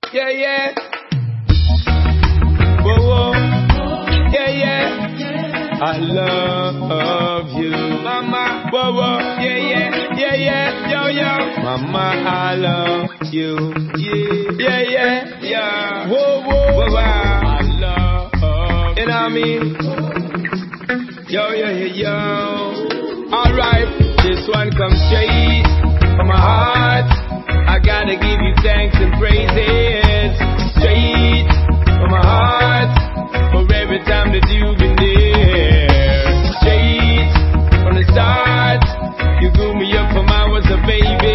Yeah, yeah. Whoa, whoa. Yeah, yeah. I love you, mama. Whoa, whoa. Yeah, yeah. Yeah, yeah. Yo, yo. Mama, I love you. Yeah, yeah, yeah. Whoa, whoa. Whoa, wow. I love you. You know what I mean? Yo, yo, yo, yo. Alright. This one comes straight from my heart. I gotta give you thanks and praises. Straight from my heart. For every time that you've been there. Straight from the start. You grew me up from I was a baby.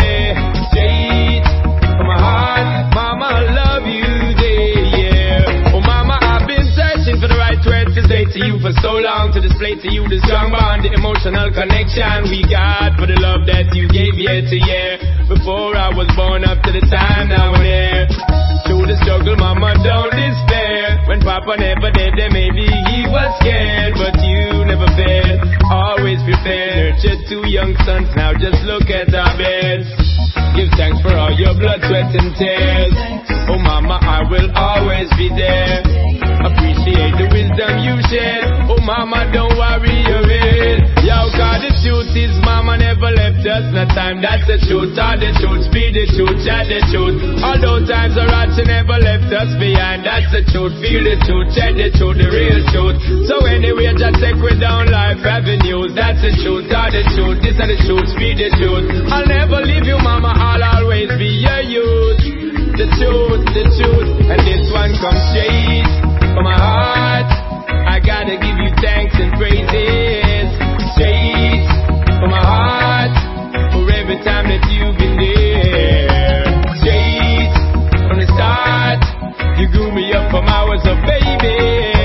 Straight from my heart. Mama, I love you there, yeah. Oh mama, I've been searching for the right words to say to you for so long. To display to you the strong bond, the emotional connection we got. For the love that you gave year to year. Before I was born up to the time now we're there. Through the struggle, mama, don't despair. When papa never did, then maybe he was scared. But you never failed, always prepared. Nurtured two young sons, now just look at our beds. Give thanks for all your blood, sweat and tears. Oh mama, I will always be there. Appreciate the wisdom you shared. Oh mama, don't worry your head. Yo, cause the truth is mama never left us. No time, that's the truth. All the truth, speed the truth, chat the truth. Although times are hard, she never left us behind. That's the truth, feel the truth, check the truth, the real truth. So anyway, just take we down life avenues. That's the truth, all the truth. This is the truth, speed the truth. I'll never leave you mama, I'll always be your youth. The truth, the truth. And this one comes straight from my heart. I gotta give you thanks and praises. Straight from my heart. For every time that you've been there. Straight from the start. You grew me up from I was a baby.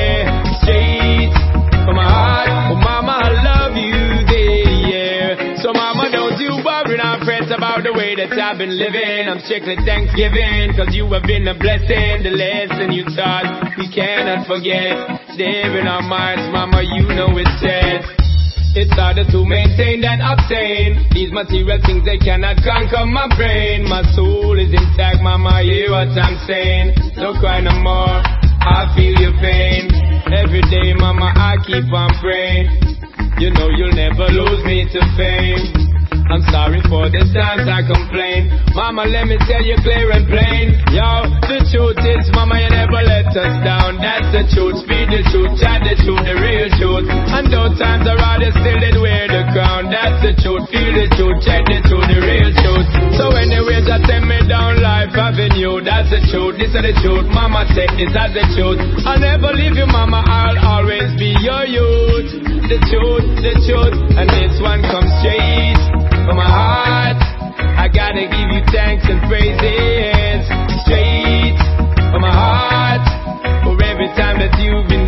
Straight from my heart. Oh mama, I love you there, yeah. So mama, don't you worry now, fret about the way that I've been living. I'm strictly thanksgiving, cause you have been a blessing. The lesson you taught, we cannot forget. There in our minds, mama, you know it's said. It's harder to maintain than obtain. These material things, they cannot conquer my brain. My soul is intact, mama, hear what I'm saying. Don't cry no more, I feel your pain. Every day, mama, I keep on praying. You know you'll never lose me to fame. I'm sorry for the times I complain. Mama, let me tell you clear and plain. Yo, the truth is, mama, you never let us down. That's the truth, speed the truth, chat the truth, the real truth. And though times are hard, you still did wear the crown. That's the truth, feel the truth, check the truth, the real truth. So anyway, just send me down life avenue. That's the truth, this is the truth. Mama, take this as the truth. I'll never leave you, mama, I'll always be your youth. The truth, the truth. And this one comes straight from my heart. I gotta give you thanks and praises. Straight from my heart. For every time that you've been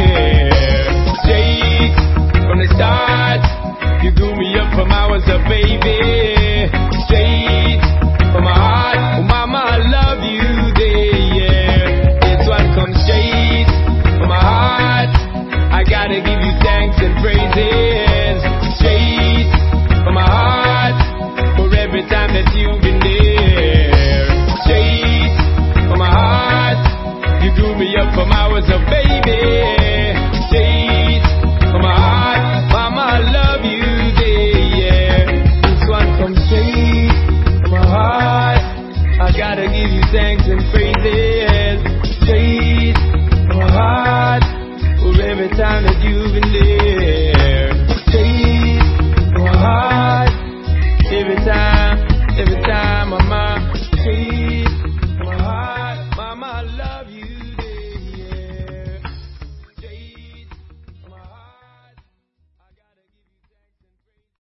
there. Straight from the start. You grew me up from I was a baby. Straight from my heart. Oh mama, I love you there, yeah. This one comes straight from my heart. I gotta give you thanks and praises. Straight from my heart. For every time that you've been there. Straight from my heart. You grew me up from I was a baby. Straight from my heart. Mama, I love you there, yeah. This one comes straight from my heart. I gotta give you thanks and praises. Straight from my heart. For every time that you've been there.